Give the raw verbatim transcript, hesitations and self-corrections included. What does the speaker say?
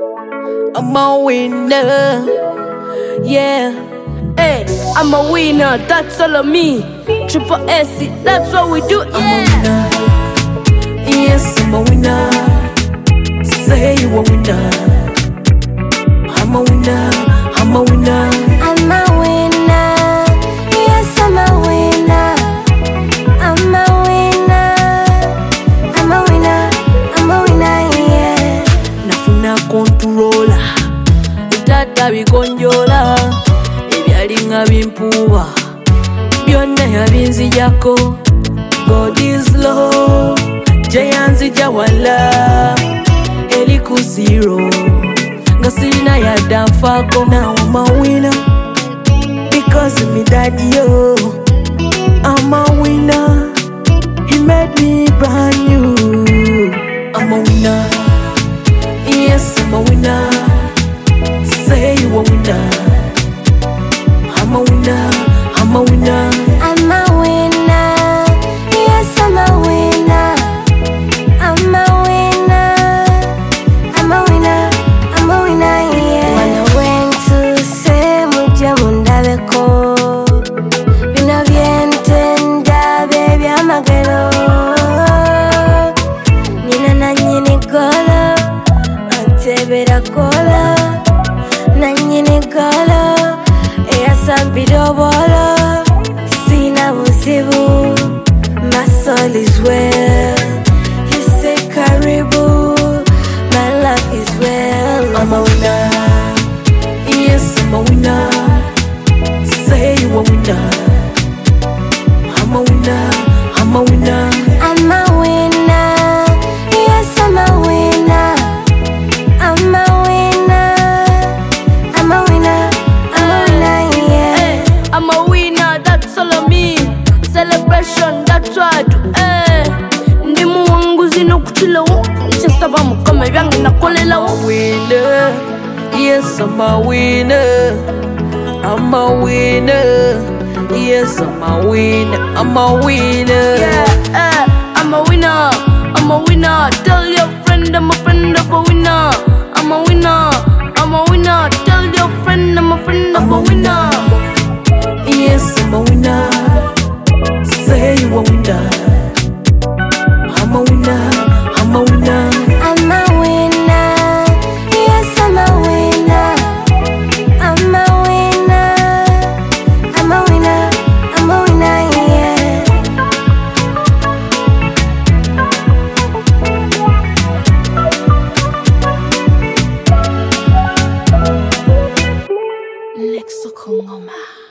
I'm a winner. Yeah. Hey, I'm a winner. That's all of me. Triple S, that's what we do. Yeah. I'm a winner. Yes, I'm a winner. Say you a winner. I'm a winner. I'm a winner. I'm a winner. Yes, I'm a winner. I'm a winner. I'm a winner. I'm a winner, yeah. Nafuna controller. Tata bikonjola. Ebyalinga bimpuwa. Byonna yabinzijako. God is love. Jayanzija wala. Eliku zero. Ngasina ya danfako. Now I'm a winner because of me daddy, yo. I'm a winner. He made me brand new. I'm a winner. Yes, I'm a winner. Say you a winner. I'm a winner. I'm a winner. I'm a winner. Yes, I'm a winner. I'm a winner. I'm a winner. I'm a winner, yeah. When I went to say muja mundabeko, bina vientenda baby I'm a girl. Nina na nyini gola, antebera gola, na nyini gola, eya sambido bola, sina buzibu, my soul is well. He said karibu, my love is well. I'm a winner. Yes, I'm a winner. Say you a winner. I'm a winner. I'm a winner. I'm a winner. Yes, I'm a winner. I'm a winner. I'm a winner. I'm a winner, yeah. Hey, I'm a winner. That's all of me. Celebration. That's what I do. Hey, ndimu wangu zino kuchila wo. Just about mukama vyangu na kolela wo. Winner. Yes, I'm a winner. I'm a winner. Yes, I'm a winner. I'm a winner. Yeah, eh, I'm a winner. I'm a winner. Tell your friend I'm a friend of a winner. I'm a winner. I'm a winner. Tell your friend I'm a friend of a winner. Yes, I'm a winner. Say you a winner. I'm a winner. I'm a winner. I'm a winner. Yes, I'm a winner. I'm a winner. I'm a winner. I'm a winner, yeah. Lexo Kongoma.